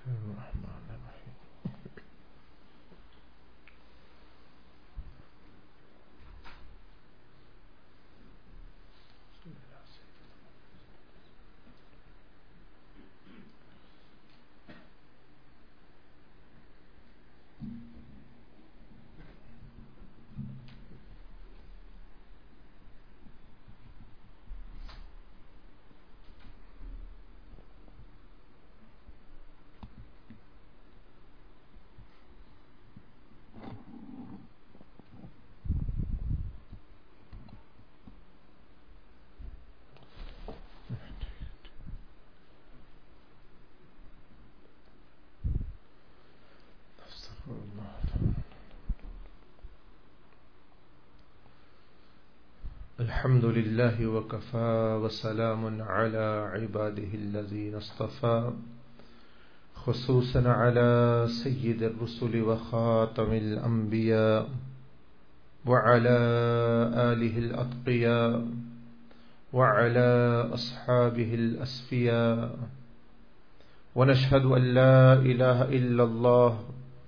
الحمد لله وكفى وسلام على عباده الذين اصطفى خصوصا على سيد الرسل وخاتم الأنبياء وعلى آله الأتقياء وعلى أصحابه الأسفياء ونشهد أن لا إله إلا الله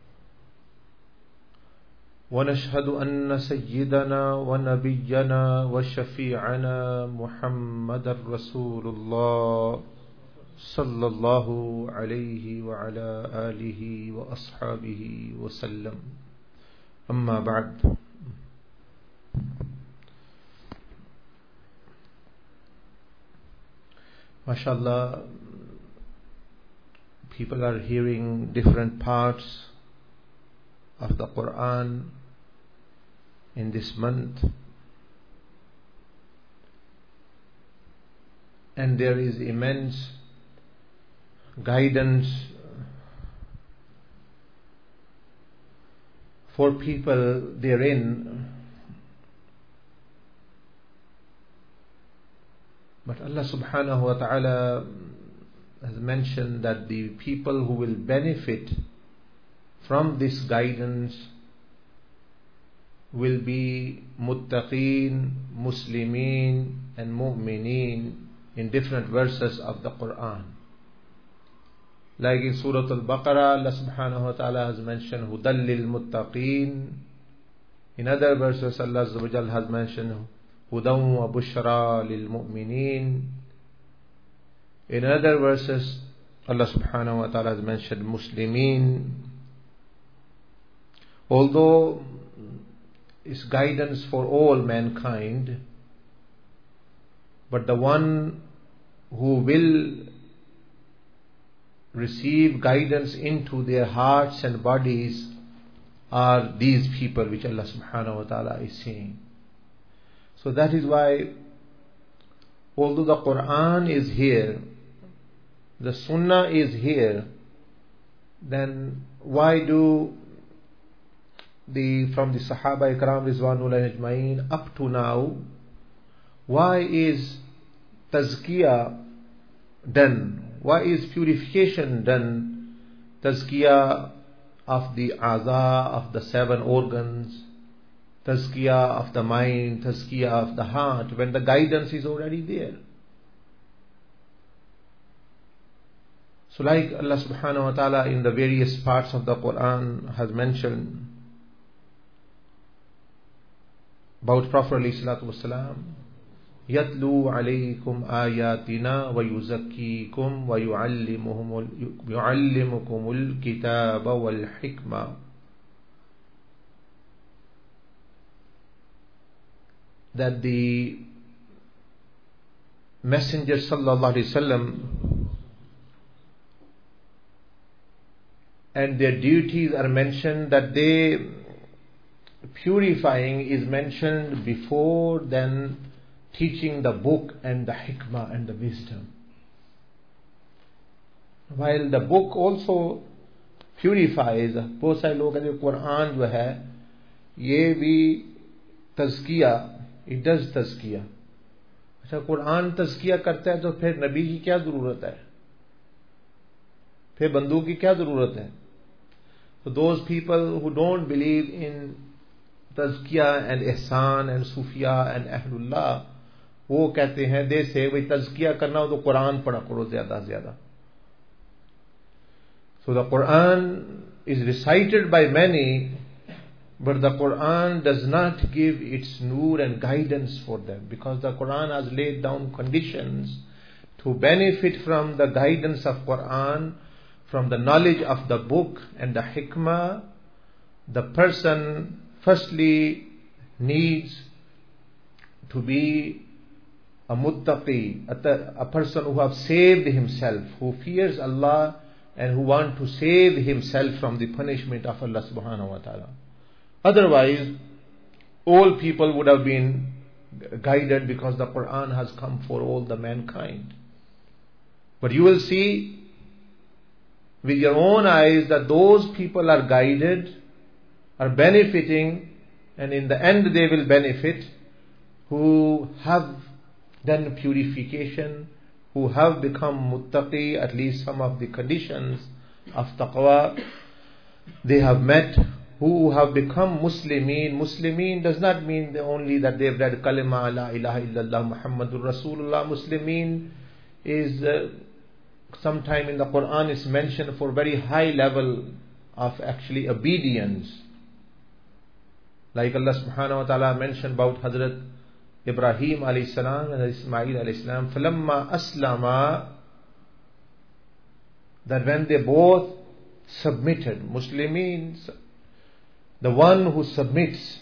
ونشهد أن سيدنا ونبينا وشفيعنا محمد رسول الله صلى الله عليه وعلى آله وأصحابه وسلم أما بعد. MashaAllah, people are hearing different parts of the Quran in this month, and there is immense guidance for people therein. But Allah subhanahu wa ta'ala has mentioned that the people who will benefit from this guidance will be muttaqeen, muslimin and mu'mineen in different verses of the Quran. Like in Surah Al-Baqarah, Allah subhanahu wa ta'ala has mentioned Hudal lil muttaqeen. In other verses, Allah Azza wa Jal has mentioned Hudan wa bushra lil mu'mineen. In other verses, Allah subhanahu wa ta'ala has mentioned muslimin. Although it's guidance for all mankind, but the one who will receive guidance into their hearts and bodies are these people which Allah subhanahu wa ta'ala is saying. So that is why, although the Quran is here, the Sunnah is here, then why do from the Sahaba Ikram Rizwanullah Ajma'in up to now, why is Tazkiyah done? Why is purification done? Tazkiyah of the Aza, of the 7 organs, Tazkiyah of the mind, Tazkiyah of the heart, when the guidance is already there. So like Allah subhanahu wa ta'ala in the various parts of the Quran has mentioned about Prophet alayhi salatu wasalam, yatlu alaykum ayatina wa yuzakkikum wa yuallimukumul kitaba wal hikmah. That the Messenger sallallahu alayhi wasallam and their duties are mentioned, that they purifying is mentioned before then teaching the book and the hikmah and the wisdom. While the book also purifies, बहुत सारे लोग कहते हैं कुरान जो है ये भी तज़किया, it does तज़किया. अच्छा, कुरान तज़किया करता है तो फिर नबी की क्या जरूरत है, फिर बंदूक की क्या जरूरत है? So those people who don't believe in Tazkiyah and Ihsan and Sufiya and Ahlullah, वो कहते हैं दे से भाई तज़किया करना हो तो कुरान पढ़ा करो ज्यादा से ज्यादा. So the Quran is recited by many, but the Quran does not give its nur and guidance for them, because the Quran has laid down conditions to benefit from the guidance of Quran, from the knowledge of the book and the hikmah. The person firstly needs to be a muttaqi, a person who has saved himself, who fears Allah and who wants to save himself from the punishment of Allah subhanahu wa ta'ala. Otherwise, all people would have been guided, because the Quran has come for all the mankind. But you will see with your own eyes that those people are guided, are benefiting, and in the end they will benefit, who have done purification, who have become muttaqi, at least some of the conditions of taqwa they have met, who have become Muslimin. Muslimin does not mean only that they have read kalima la ilaha illallah Muhammadur Rasulullah. Muslimin is sometime in the Quran is mentioned for very high level of actually obedience. Like Allah subhanahu wa ta'ala mentioned about Hazrat Ibrahim alayhi salam and Ismail alayhi salam, falamma aslama, that when they both submitted. Muslimin, the one who submits,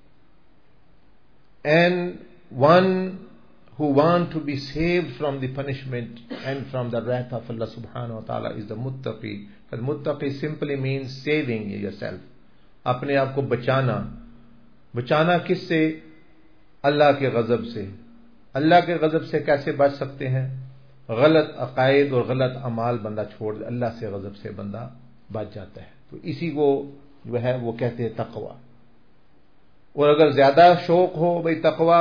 and one who want to be saved from the punishment and from the wrath of Allah subhanahu wa ta'ala is the muttaqi. And muttaqi simply means saving yourself. अपने आप को बचाना. बचाना किस से? अल्लाह के गजब से. अल्लाह के गजब से कैसे बच सकते हैं? गलत अकायद और गलत अमाल बंदा छोड़ दे, अल्लाह से गजब से बंदा बच जाता है. तो इसी को जो है वो कहते हैं तकवा. और अगर ज्यादा शौक हो भाई तकवा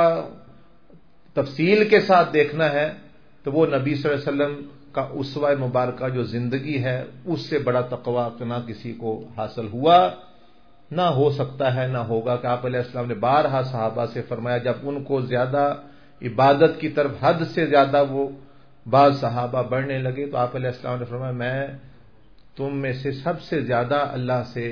तफसील के साथ देखना है, तो वो नबी सल्लल्लाहु अलैहि वसल्लम का उसवा मुबारका जो जिंदगी है, उससे बड़ा तकवा ना किसी को हासिल हुआ, ना हो सकता है, ना होगा. कि आप अलैहिस्सलाम ने बारहा सहाबा से फरमाया, जब उनको ज्यादा इबादत की तरफ हद से ज्यादा वो बाज सहाबा बढ़ने लगे, तो आप अलैहिस्सलाम ने फरमाया, मैं तुम में से सबसे ज्यादा अल्लाह से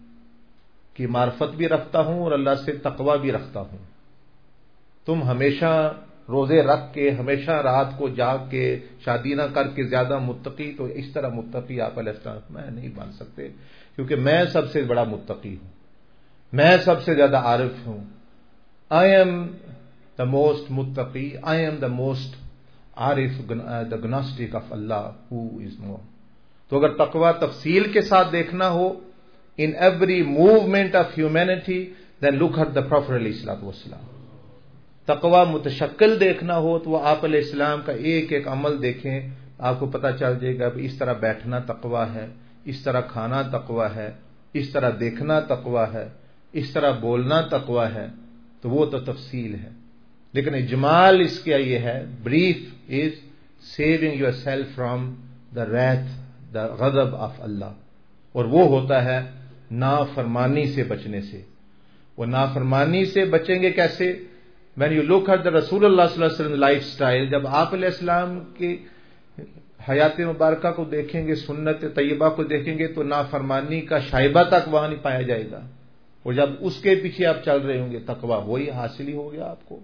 की मार्फत भी रखता हूं और अल्लाह से तकवा भी रखता हूं. तुम हमेशा रोजे रख के, हमेशा रात को जाग के, शादी ना करके ज्यादा मुत्तकी, तो इस तरह मुत्तकी आप अलैहिस्सलाम मैं नहीं बन सकते, क्योंकि मैं सबसे बड़ा मुत्तकी हूं, मैं सबसे ज्यादा आरिफ हूं. आई एम द मोस्ट मुत्तकी, आई एम द मोस्ट आरिफ, द ग्नोस्टिक ऑफ अल्लाह हु इज मोर. तो अगर तकवा तफसील के साथ देखना हो in every movement of humanity, then look at the prophet अलैहिस्सलातु वस्सलाम. तकवा मुतशक्किल देखना हो तो आप अलैहिस्सलाम का एक एक अमल देखें, आपको पता चल जाएगा इस तरह बैठना तकवा है, इस तरह खाना तकवा है, इस तरह देखना तकवा है, इस तरह बोलना तकवा है. तो वो तो तफसील है, लेकिन इजमाल इसका ये है, brief is saving yourself from the wrath, the गज़ब ऑफ अल्लाह. और वो होता है नाफरमानी से बचने से. वो नाफरमानी से बचेंगे कैसे? When you look at the Rasulullah sallallahu alaihi wasallam lifestyle, जब आप अलैहिस्सलाम की हयात मुबारका को देखेंगे, सुन्नत तैयबा को देखेंगे, तो नाफरमानी का शाइबा तक वहां नहीं पाया जाएगा. और जब उसके पीछे आप चल रहे होंगे, तकवा वही हासिल ही हो गया आपको.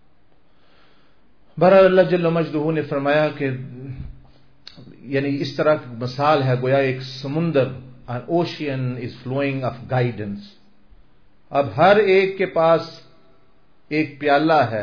बहरहाल अल्लाह जल्ल मजदूहू ने फरमाया कि यानी इस तरह की मिसाल है, गोया एक समुंदर, an ocean is flowing of guidance. अब हर एक के पास एक प्याला है.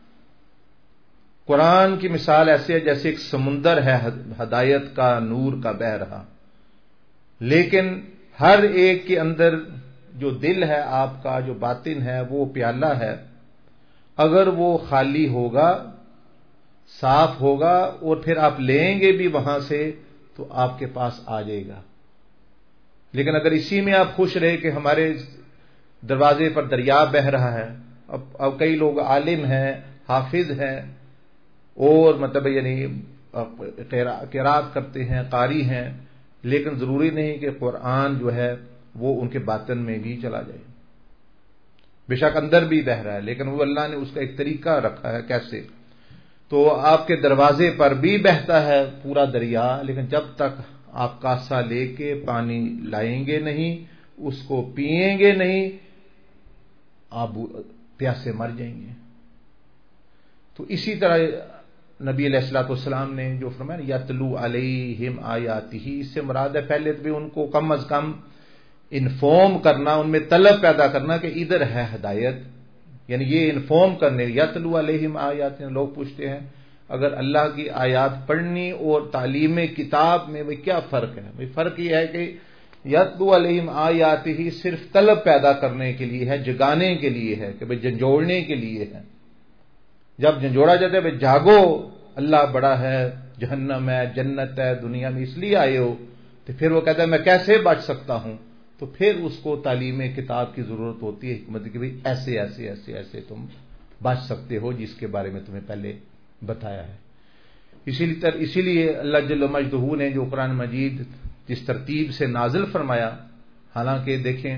कुरान की मिसाल ऐसे है जैसे एक समुंदर है हदायत का, नूर का बह रहा, लेकिन हर एक के अंदर जो दिल है आपका, जो बातिन है, वो प्याला है. अगर वो खाली होगा, साफ होगा, और फिर आप लेंगे भी वहां से, तो आपके पास आ जाएगा. लेकिन अगर इसी में आप खुश रहे कि हमारे दरवाजे पर दरिया बह रहा है, अब कई लोग आलिम हैं, हाफिज हैं, और मतलब यानी क़िराअत करते हैं, कारी हैं, लेकिन जरूरी नहीं कि कुरान जो है वो उनके बातन में भी चला जाए. बेशक अंदर भी बह रहा है, लेकिन वो अल्लाह ने उसका एक तरीका रखा है. कैसे? तो आपके दरवाजे पर भी बहता है पूरा दरिया, लेकिन जब तक آپ کاسا لے کے پانی لائیں گے نہیں، اس کو پئیں گے نہیں، آپ پیاسے مر جائیں گے۔ تو اسی طرح نبی علیہ الصلوۃ والسلام نے جو فرمایا یتلو علیہم آیاتہ، اس سے مراد ہے پہلے بھی ان کو کم از کم انفارم کرنا، ان میں طلب پیدا کرنا کہ ادھر ہے ہدایت، یعنی یہ انفارم کرنے۔ یتلو علیہم آیات، لوگ پوچھتے ہیں اگر اللہ کی آیات پڑھنی اور تعلیم کتاب میں کیا فرق ہے؟ فرق یہ ہے کہ یتلو علیہم آیاتہ صرف طلب پیدا کرنے کے لیے ہے، جگانے کے لیے ہے، کہ بھئی جھنجھوڑنے کے لیے ہے۔ جب جھنجھوڑا جاتا ہے بھئی جاگو، اللہ بڑا ہے، جہنم ہے، جنت ہے، دنیا میں اس لیے آئے ہو، تو پھر وہ کہتا ہے میں کیسے بچ سکتا ہوں؟ تو پھر اس کو تعلیم کتاب کی ضرورت ہوتی ہے، حکمت کہ بھئی ایسے ایسے ایسے ایسے تم بچ سکتے ہو، جس کے بارے میں تمہیں پہلے بتایا ہے۔ اسی لیے اللہ جل مجدہ نے جو قرآن مجید جس ترتیب سے نازل فرمایا، حالانکہ دیکھیں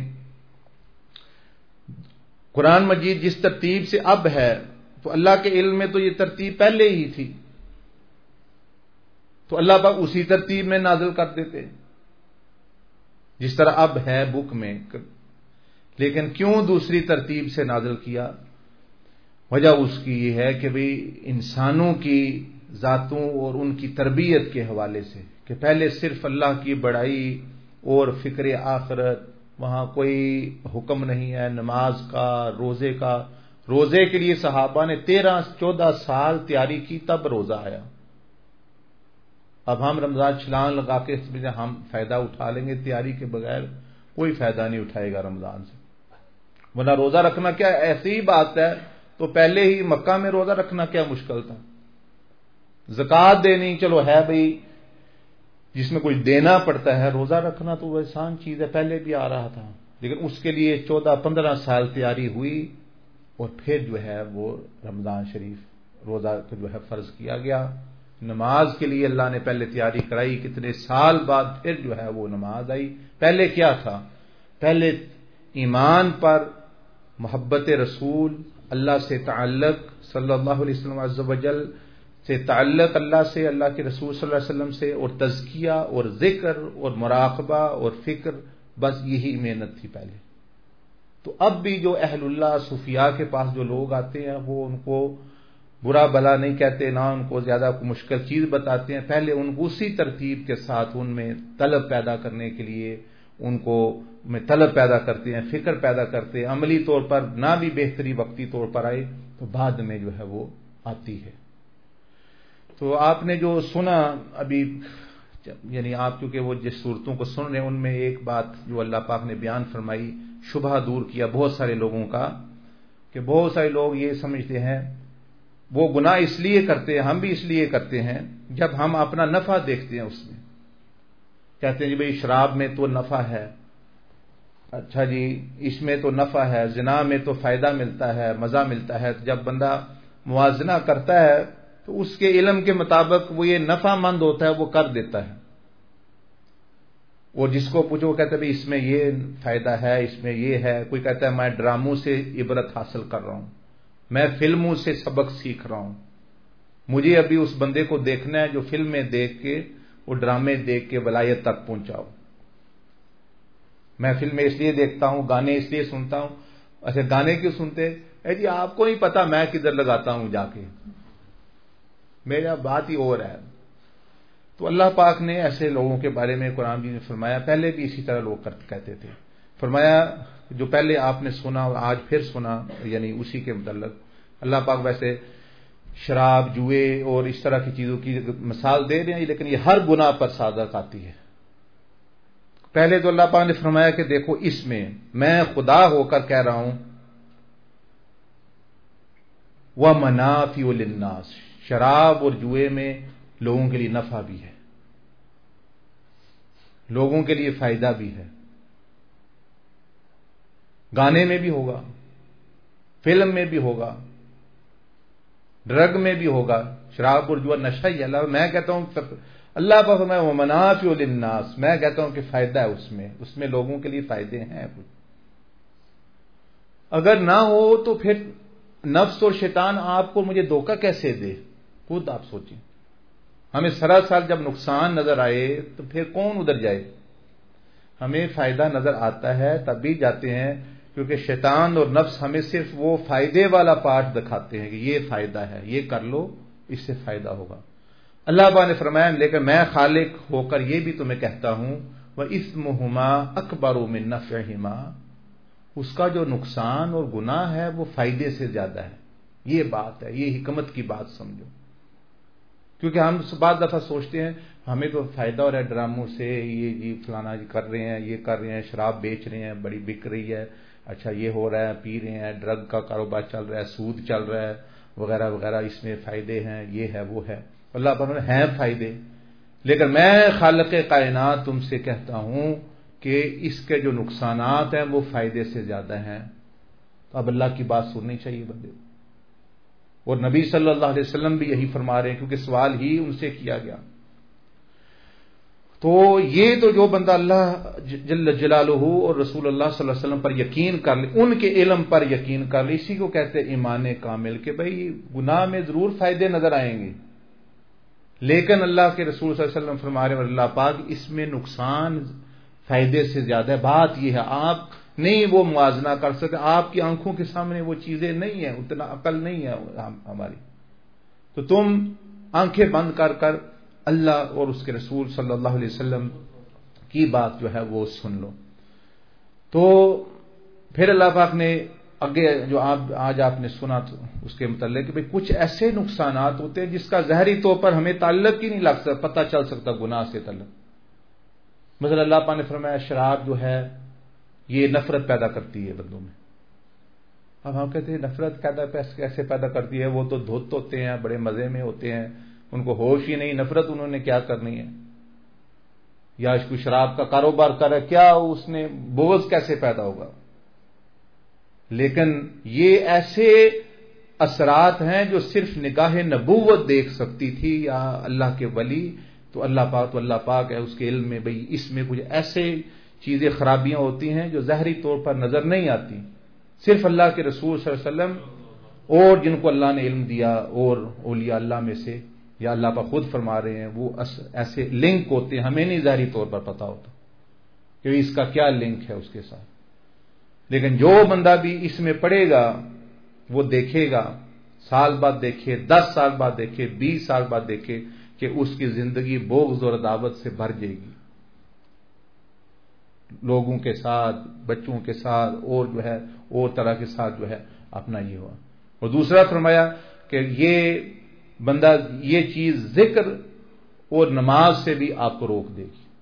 قرآن مجید جس ترتیب سے اب ہے، تو اللہ کے علم میں تو یہ ترتیب پہلے ہی تھی، تو اللہ پاک اسی ترتیب میں نازل کر دیتے جس طرح اب ہے بک میں، لیکن کیوں دوسری ترتیب سے نازل کیا؟ وجہ اس کی یہ ہے کہ بھئی انسانوں کی ذاتوں اور ان کی تربیت کے حوالے سے، کہ پہلے صرف اللہ کی بڑائی اور فکر آخرت، وہاں کوئی حکم نہیں ہے نماز کا، روزے کا۔ روزے کے لیے صحابہ نے 13-14 سال تیاری کی، تب روزہ آیا۔ اب ہم رمضان چھلانگ لگا کے ہم فائدہ اٹھا لیں گے، تیاری کے بغیر کوئی فائدہ نہیں اٹھائے گا رمضان سے۔ ورنہ روزہ رکھنا کیا ایسی ہی بات ہے، تو پہلے ہی مکہ میں روزہ رکھنا کیا مشکل تھا؟ زکوٰۃ دینی چلو ہے بھئی، جس میں کچھ دینا پڑتا ہے، روزہ رکھنا تو وہ آسان چیز ہے، پہلے بھی آ رہا تھا، لیکن اس کے لیے 14-15 سال تیاری ہوئی، اور پھر جو ہے وہ رمضان شریف روزہ جو ہے فرض کیا گیا۔ نماز کے لیے اللہ نے پہلے تیاری کرائی، کتنے سال بعد پھر جو ہے وہ نماز آئی۔ پہلے کیا تھا؟ پہلے ایمان پر، محبت رسول، اللہ سے تعلق، صلی اللہ علیہ وسلم عز و جل سے تعلق، اللہ سے، اللہ کے رسول صلی اللہ علیہ وسلم سے، اور تزکیہ اور ذکر اور مراقبہ اور فکر، بس یہی محنت تھی پہلے۔ تو اب بھی جو اہل اللہ صوفیاء کے پاس جو لوگ آتے ہیں، وہ ان کو برا بلا نہیں کہتے، نہ ان کو زیادہ مشکل چیز بتاتے ہیں، پہلے ان کو اسی ترتیب کے ساتھ ان میں طلب پیدا کرنے کے لیے ان کو میں طلب پیدا کرتے ہیں، فکر پیدا کرتے ہیں، عملی طور پر نہ بھی بہتری وقتی طور پر آئے تو بعد میں جو ہے وہ آتی ہے۔ تو آپ نے جو سنا ابھی، یعنی آپ کیونکہ وہ جس صورتوں کو سن رہے ہیں، ان میں ایک بات جو اللہ پاک نے بیان فرمائی، شبہ دور کیا بہت سارے لوگوں کا، کہ بہت سارے لوگ یہ سمجھتے ہیں وہ گناہ اس لیے کرتے ہیں، ہم بھی اس لیے کرتے ہیں، جب ہم اپنا نفع دیکھتے ہیں اس میں، کہتے ہیں جی بھئی شراب میں تو نفع ہے، اچھا جی اس میں تو نفع ہے، زنا میں تو فائدہ ملتا ہے، مزہ ملتا ہے۔ جب بندہ موازنہ کرتا ہے تو اس کے علم کے مطابق وہ یہ نفع مند ہوتا ہے، وہ کر دیتا ہے، اور جس کو پوچھو وہ کہتا ہے بھئی اس میں یہ فائدہ ہے، اس میں یہ ہے۔ کوئی کہتا ہے میں ڈراموں سے عبرت حاصل کر رہا ہوں، میں فلموں سے سبق سیکھ رہا ہوں، مجھے ابھی اس بندے کو دیکھنا ہے جو فلمیں دیکھ کے اور ڈرامے دیکھ کے ولایت تک پہنچاؤ۔ میں فلمیں اس لیے دیکھتا ہوں، گانے اس لیے سنتا ہوں۔ اچھا گانے کیوں سنتے؟ جی آپ کو نہیں پتا میں کدھر لگاتا ہوں جا کے، میرا بات ہی اور ہے۔ تو اللہ پاک نے ایسے لوگوں کے بارے میں قرآن نے فرمایا، پہلے بھی اسی طرح لوگ کہتے تھے، فرمایا جو پہلے آپ نے سنا اور آج پھر سنا، یعنی اسی کے متعلق اللہ پاک ویسے شراب، جوئے اور اس طرح کی چیزوں کی مثال دے رہے ہیں، لیکن یہ ہر گناہ پر صادق آتی ہے۔ پہلے تو اللہ پاک نے فرمایا کہ دیکھو اس میں خدا ہو کر کہہ رہا ہوں، وَمَنَافِعُ لِلنَّاسِ، شراب اور جوئے میں لوگوں کے لیے نفع بھی ہے، لوگوں کے لیے فائدہ بھی ہے، گانے میں بھی ہوگا، فلم میں بھی ہوگا، ڈرگ میں بھی ہوگا، شراب اور جوا نشہ ہی ہے۔ میں کہتا ہوں اللہ پاک فرمایا وَمَنَافِعُ لِلنَّاسِ، میں کہتا ہوں کہ فائدہ ہے اس میں لوگوں کے لیے فائدے ہیں۔ اگر نہ ہو تو پھر نفس اور شیطان آپ کو مجھے دھوکہ کیسے دے؟ خود آپ سوچیں۔ ہمیں سراسر جب نقصان نظر آئے تو پھر کون ادھر جائے؟ ہمیں فائدہ نظر آتا ہے تب بھی جاتے ہیں، کیونکہ شیطان اور نفس ہمیں صرف وہ فائدے والا پارٹ دکھاتے ہیں کہ یہ فائدہ ہے، یہ کر لو، اس سے فائدہ ہوگا۔ اللہ پاک نے فرمایا لیکن میں خالق ہو کر یہ بھی تمہیں کہتا ہوں وَإِثْمُهُمَا أَكْبَرُ مِن نَفْعِهِمَا، اس کا جو نقصان اور گناہ ہے وہ فائدے سے زیادہ ہے۔ یہ بات ہے، یہ حکمت کی بات سمجھو، کیونکہ ہم بعض دفعہ سوچتے ہیں ہمیں تو فائدہ ہو رہا ہے ڈراموں سے، یہ فلانا کر رہے ہیں، یہ کر رہے ہیں، شراب بیچ رہے ہیں، بڑی بک رہی ہے، اچھا یہ ہو رہا ہے، پی رہے ہیں، ڈرگ کا کاروبار چل رہا ہے، سود چل رہا ہے وغیرہ وغیرہ، اس میں فائدے ہیں، یہ ہے وہ ہے۔ اللہ تعالیٰ نے ہیں فائدے، لیکن میں خالق کائنات تم سے کہتا ہوں کہ اس کے جو نقصانات ہیں وہ فائدے سے زیادہ ہیں۔ تو اب اللہ کی بات سننی چاہیے بندے، اور نبی صلی اللہ علیہ وسلم بھی یہی فرما رہے ہیں، کیونکہ سوال ہی ان سے کیا گیا۔ تو یہ تو جو بندہ اللہ جل جلالہ اور رسول اللہ صلی اللہ علیہ وسلم پر یقین کر لے، ان کے علم پر یقین کر لے، اسی کو کہتے ہیں ایمان کامل، کہ بھئی گناہ میں ضرور فائدے نظر آئیں گے، لیکن اللہ کے رسول صلی اللہ علیہ وسلم فرما رہے ہیں اللہ پاک اس میں نقصان فائدے سے زیادہ ہے۔ بات یہ ہے آپ نہیں وہ موازنہ کر سکتے، آپ کی آنکھوں کے سامنے وہ چیزیں نہیں ہیں، اتنا عقل نہیں ہے ہماری، تو تم آنکھیں بند کر کر اللہ اور اس کے رسول صلی اللہ علیہ وسلم کی بات جو ہے وہ سن لو۔ تو پھر اللہ پاک نے آگے جو آج آپ نے سنا تو اس کے متعلق کہ کچھ ایسے نقصانات ہوتے ہیں جس کا ظاہری طور پر ہمیں تعلق ہی نہیں لگ سکتا، پتہ چل سکتا گناہ سے تعلق۔ مثلا اللہ پاک نے فرمایا شراب جو ہے یہ نفرت پیدا کرتی ہے بندوں میں۔ اب ہم کہتے ہیں نفرت کیسے پیدا کرتی ہے؟ وہ تو دھوت ہوتے ہیں، بڑے مزے میں ہوتے ہیں، ان کو ہوش ہی نہیں، نفرت انہوں نے کیا کرنی ہے؟ یا کوئی شراب کا کاروبار کر رہا ہے، کیا اس نے بغض کیسے پیدا ہوگا؟ لیکن یہ ایسے اثرات ہیں جو صرف نگاہ نبوت دیکھ سکتی تھی یا اللہ کے ولی، تو اللہ پاک ہے اس کے علم میں بھئی اس میں کچھ ایسے چیزیں خرابیاں ہوتی ہیں جو ظاہری طور پر نظر نہیں آتی، صرف اللہ کے رسول صلی اللہ علیہ وسلم اور جن کو اللہ نے علم دیا اور اولیاء اللہ میں سے یا اللہ پاک خود فرما رہے ہیں وہ ایسے لنک ہوتے ہیں، ہمیں نہیں ظاہری طور پر پتا ہوتا کہ اس کا کیا لنک ہے اس کے ساتھ، لیکن جو بندہ بھی اس میں پڑے گا وہ دیکھے گا، سال بعد دیکھے، 10 سال بعد دیکھے، 20 سال بعد دیکھے کہ اس کی زندگی بغض اور عداوت سے بھر جائے گی، لوگوں کے ساتھ، بچوں کے ساتھ، اور جو ہے اور طرح کے ساتھ جو ہے اپنا یہ ہوا۔ اور دوسرا فرمایا کہ یہ بندہ یہ چیز ذکر اور نماز سے بھی آپ کو روک دے گی،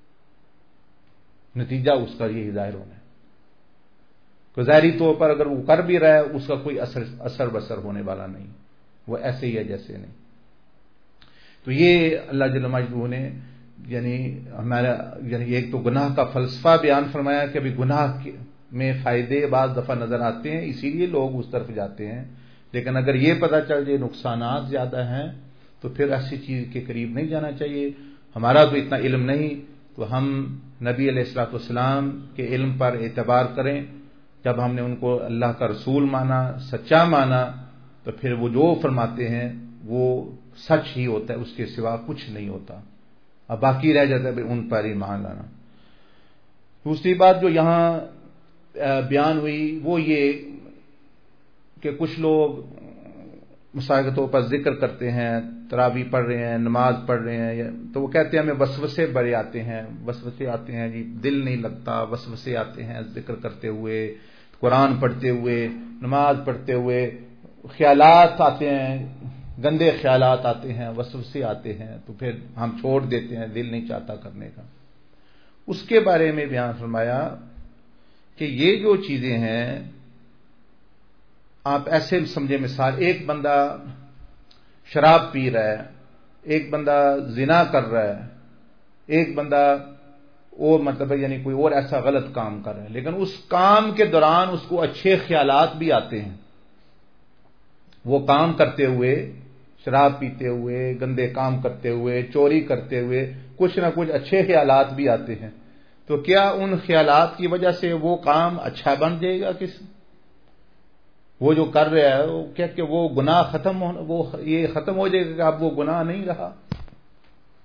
نتیجہ اس کا یہی ظاہر ہونا ہے کہ ظاہری طور پر اگر وہ کر بھی رہا ہے اس کا کوئی اثر بسر ہونے والا نہیں، وہ ایسے ہی ہے جیسے نہیں۔ تو یہ اللہ جل مجدہ نے یعنی ہمارا ایک تو گناہ کا فلسفہ بیان فرمایا کہ ابھی گناہ میں فائدے بعض دفعہ نظر آتے ہیں، اسی لیے لوگ اس طرف جاتے ہیں، لیکن اگر یہ پتہ چل جائے نقصانات زیادہ ہیں تو پھر ایسی چیز کے قریب نہیں جانا چاہیے۔ ہمارا تو اتنا علم نہیں تو ہم نبی علیہ الصلوۃ والسلام کے علم پر اعتبار کریں، جب ہم نے ان کو اللہ کا رسول مانا، سچا مانا، تو پھر وہ جو فرماتے ہیں وہ سچ ہی ہوتا ہے، اس کے سوا کچھ نہیں ہوتا، اب باقی رہ جاتا ہے ان پر ایمان لانا۔ دوسری بات جو یہاں بیان ہوئی وہ یہ کہ کچھ لوگ مثال کے طور پر ذکر کرتے ہیں، تراویح پڑھ رہے ہیں، نماز پڑھ رہے ہیں، تو وہ کہتے ہیں ہمیں وسوسے بڑے آتے ہیں، وسوسے آتے ہیں جی، دل نہیں لگتا، وسوسے آتے ہیں ذکر کرتے ہوئے، قرآن پڑھتے ہوئے، نماز پڑھتے ہوئے، خیالات آتے ہیں، گندے خیالات آتے ہیں، وسوسے آتے ہیں، تو پھر ہم چھوڑ دیتے ہیں، دل نہیں چاہتا کرنے کا۔ اس کے بارے میں بیان فرمایا کہ یہ جو چیزیں ہیں آپ ایسے سمجھے، مثال ایک بندہ شراب پی رہا ہے، ایک بندہ زنا کر رہا ہے، ایک بندہ اور مطلب یعنی کوئی اور ایسا غلط کام کر رہا ہے، لیکن اس کام کے دوران اس کو اچھے خیالات بھی آتے ہیں، وہ کام کرتے ہوئے، شراب پیتے ہوئے، گندے کام کرتے ہوئے، چوری کرتے ہوئے کچھ نہ کچھ اچھے خیالات بھی آتے ہیں، تو کیا ان خیالات کی وجہ سے وہ کام اچھا بن جائے گا؟ وہ جو کر رہا ہے وہ کیا کہ وہ گناہ ختم وہ یہ ختم ہو جائے گا کہ اب وہ گناہ نہیں رہا؟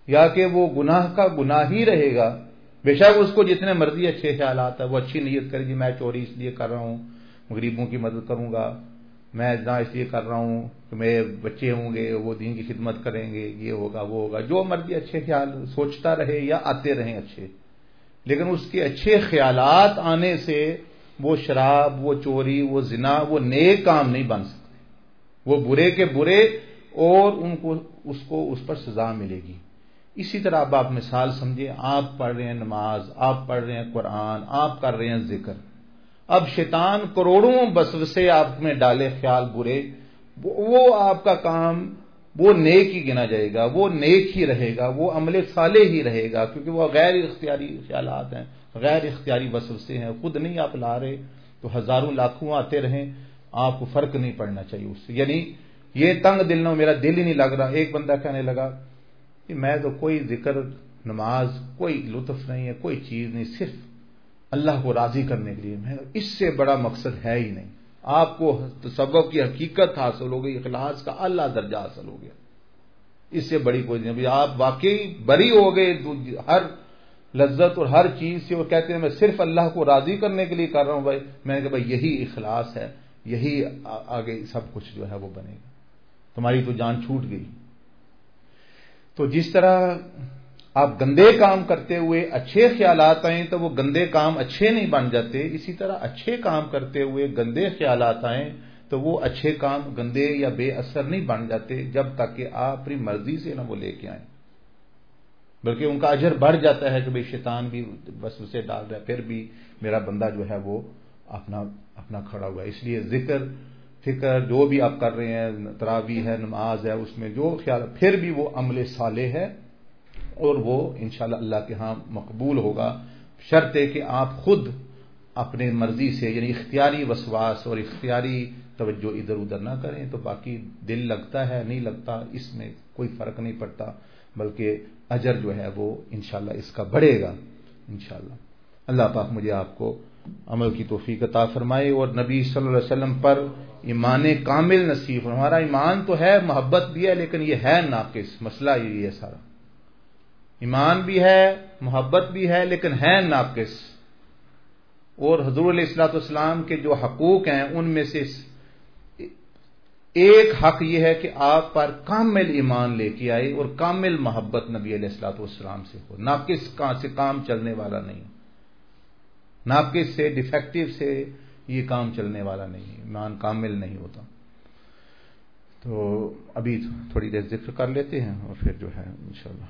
یا کہ وہ گناہ کا گناہ ہی رہے گا. بے شک اس کو جتنے مرضی اچھے خیالات ہیں، وہ اچھی نیت کرے جی میں چوری اس لیے کر رہا ہوں غریبوں کی مدد کروں گا، میں نہ اس لیے کر رہا ہوں کہ میرے بچے ہوں گے وہ دین کی خدمت کریں گے، یہ ہوگا وہ ہوگا، جو مرضی اچھے خیال سوچتا رہے یا آتے رہیں اچھے، لیکن اس کے اچھے خیالات آنے سے وہ شراب، وہ چوری، وہ زنا، وہ نیک کام نہیں بن سکتے. وہ برے کے برے اور اس پر سزا ملے گی. اسی طرح اب آپ مثال سمجھیں، آپ پڑھ رہے ہیں نماز، آپ پڑھ رہے ہیں قرآن، آپ کر رہے ہیں ذکر، اب شیطان کروڑوں وسوسے آپ میں ڈالے خیال برے، وہ آپ کا کام وہ نیک ہی گنا جائے گا، وہ نیک ہی رہے گا، وہ عمل صالح ہی رہے گا، کیونکہ وہ غیر اختیاری خیالات ہیں، غیر اختیاری وسوسے ہیں، خود نہیں آپ لا رہے تو ہزاروں لاکھوں آتے رہیں، آپ کو فرق نہیں پڑنا چاہیے اس سے. یعنی یہ تنگ دل نہ، میرا دل ہی نہیں لگ رہا. ایک بندہ کہنے لگا کہ میں تو کوئی ذکر نماز کوئی لطف نہیں ہے، کوئی چیز نہیں، صرف اللہ کو راضی کرنے کے لیے، میں اس سے بڑا مقصد ہے ہی نہیں. آپ کو تصوف کی حقیقت حاصل ہو گئی، اخلاص کا اعلیٰ درجہ حاصل ہو گیا، اس سے بڑی کوئی نہیں. آپ واقعی بری ہو گئے ہر لذت اور ہر چیز سے. وہ کہتے ہیں میں صرف اللہ کو راضی کرنے کے لیے کر رہا ہوں. بھائی میں نے کہا بھائی یہی اخلاص ہے، یہی آگے سب کچھ جو ہے وہ بنے گا. تمہاری تو جان چھوٹ گئی. تو جس طرح آپ گندے کام کرتے ہوئے اچھے خیالات آئیں تو وہ گندے کام اچھے نہیں بن جاتے، اسی طرح اچھے کام کرتے ہوئے گندے خیالات آئیں تو وہ اچھے کام گندے یا بے اثر نہیں بن جاتے جب تک کہ آپ اپنی مرضی سے نہ وہ لے کے آئیں، بلکہ ان کا اجر بڑھ جاتا ہے کہ بھئی شیطان بھی بس اسے ڈال رہا ہے، پھر بھی میرا بندہ جو ہے وہ اپنا کھڑا ہوا ہے. اس لیے ذکر فکر جو بھی آپ کر رہے ہیں، تراویح ہے، نماز ہے، اس میں جو خیال پھر بھی وہ عمل صالح ہے اور وہ انشاءاللہ اللہ کے ہاں مقبول ہوگا، شرط ہے کہ آپ خود اپنے مرضی سے، یعنی اختیاری وسواس اور اختیاری توجہ ادھر ادھر نہ کریں. تو باقی دل لگتا ہے نہیں لگتا اس میں کوئی فرق نہیں پڑتا، بلکہ اجر جو ہے وہ انشاءاللہ اس کا بڑھے گا انشاءاللہ. اللہ پاک مجھے آپ کو عمل کی توفیق عطا فرمائے اور نبی صلی اللہ علیہ وسلم پر ایمان کامل نصیب. ہمارا ایمان تو ہے، محبت بھی ہے، لیکن یہ ہے ناقص. مسئلہ یہی ہے سارا، ایمان بھی ہے، محبت بھی ہے، لیکن ہے ناقص. اور حضور علیہ الصلوۃ والسلام کے جو حقوق ہیں ان میں سے ایک حق یہ ہے کہ آپ پر کامل ایمان لے کے آئے اور کامل محبت نبی علیہ الصلوۃ والسلام سے ہو. ناقص سے کام چلنے والا نہیں، ناقص سے ڈیفیکٹو سے یہ کام چلنے والا نہیں، ایمان کامل نہیں ہوتا. تو ابھی تھوڑی دیر ذکر کر لیتے ہیں اور پھر جو ہے انشاءاللہ.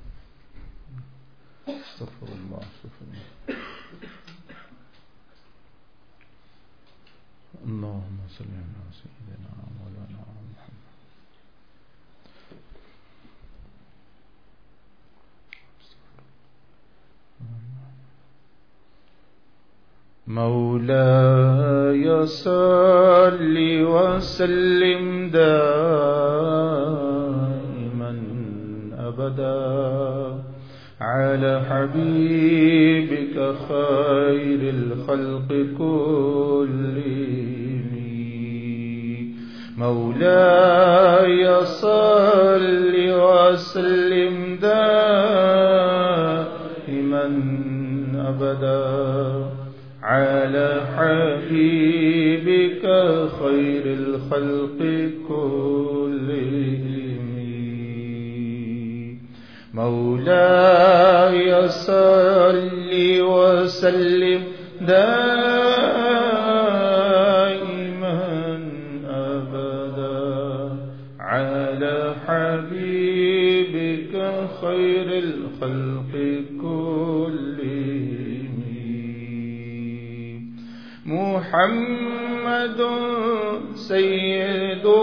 استغفر اللہ استغفر اللہ. اللهم صل على سيدنا مولانا محمد. مولاي صل وسلم دائما ابدا على حبيبك خير الخلق كلهم. مولاي صل وسلم دائما ابدا على حبيبك خير الخلق كلهم. مولاي صل وسلم دائما ابدا على حبيبك خير الخلق كلهم. محمد سيد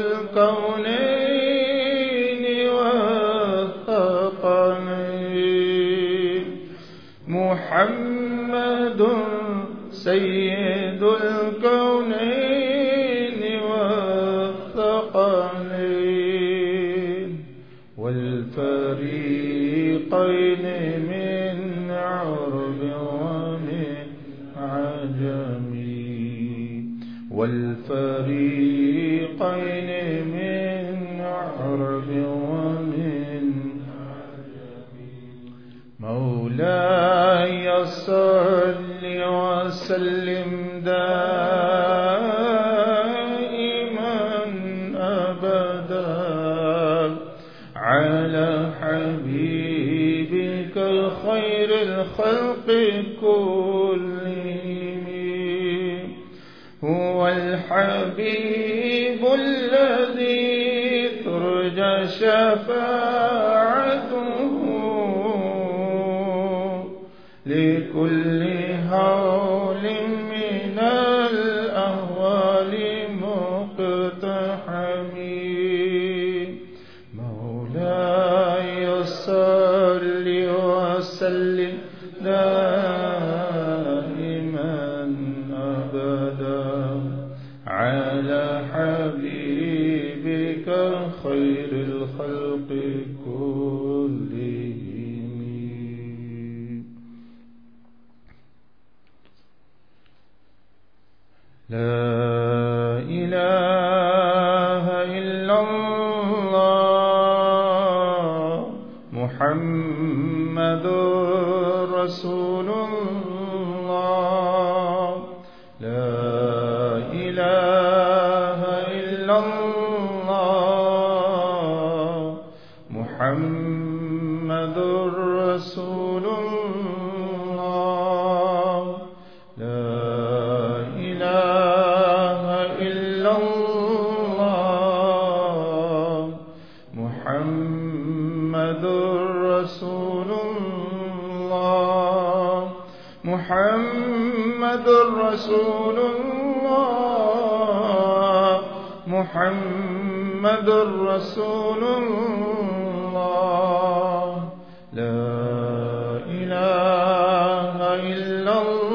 الكونين والثقلين. محمد سيد الكونين والثقلين والفريقين من عرب ومن عجم. والفريقين من عرب ومن وسلم دائما أبدا على حبيبك خير الخلق كلهم. هو الحبيب الذي ترجى شفاعته لكل هول من الأهوال مقتحم. مولاي صل وسلم دائما أبدا على حبيبك خير الخلق كلهم. لا إله إلا الله محمد رسول الله. لا إله إلا الله محمد رسول الله. لا إله إلا الله محمد رسول الله. محمد رسول الله. محمد رسول الله. لا إله إلا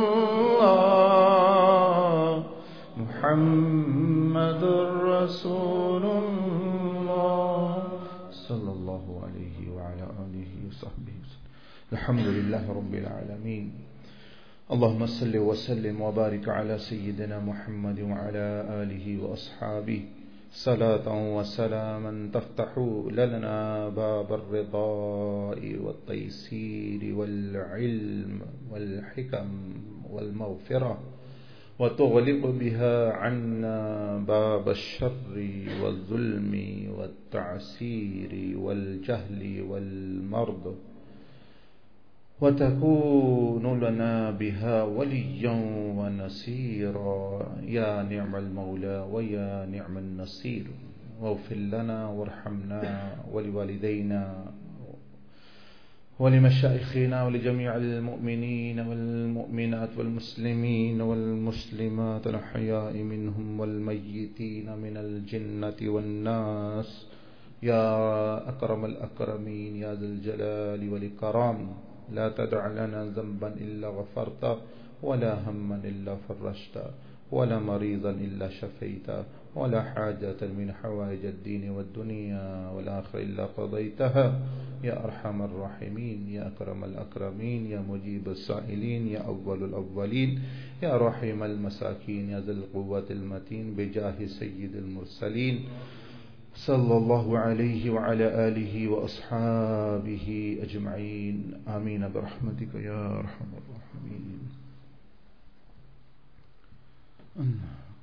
الله محمد رسول الله صلى الله عليه وعلى آله وصحبه وسلم. الحمد لله رب العالمين. اللهم صل وسلم وبارك على سيدنا محمد وعلى آله وأصحابه صلاة وسلاما تفتح لنا باب الرضاء والتيسير والعلم والحكم والمغفرة، وتغلق بها عنا باب الشر والظلم والتعسير والجهل والمرض، وتكون لنا بها وليا ونصيرا. يا نعم المولى ويا نعم النصير. واغفر لنا وارحمنا ولوالدينا ولمشايخنا ولجميع المؤمنين والمؤمنات والمسلمين والمسلمات الأحياء منهم والميتين من الجنة والناس يا أكرم الأكرمين يا ذا الجلال والإكرام. لا تدع لنا ذنبا إلا غفرته، ولا هما إلا فرجته، ولا مريضا إلا شفيته، ولا حاجة من حوائج الدين والدنيا والآخرة إلا قضيتها يا أرحم الراحمين يا أكرم الأكرمين يا مجيب السائلين يا أول الأولين يا رحيم المساكين يا ذا القوة المتين، بجاه سيد المرسلين صلى الله عليه وعلى آله وأصحابه أجمعين. آمين برحمتك يا أرحم الراحمين.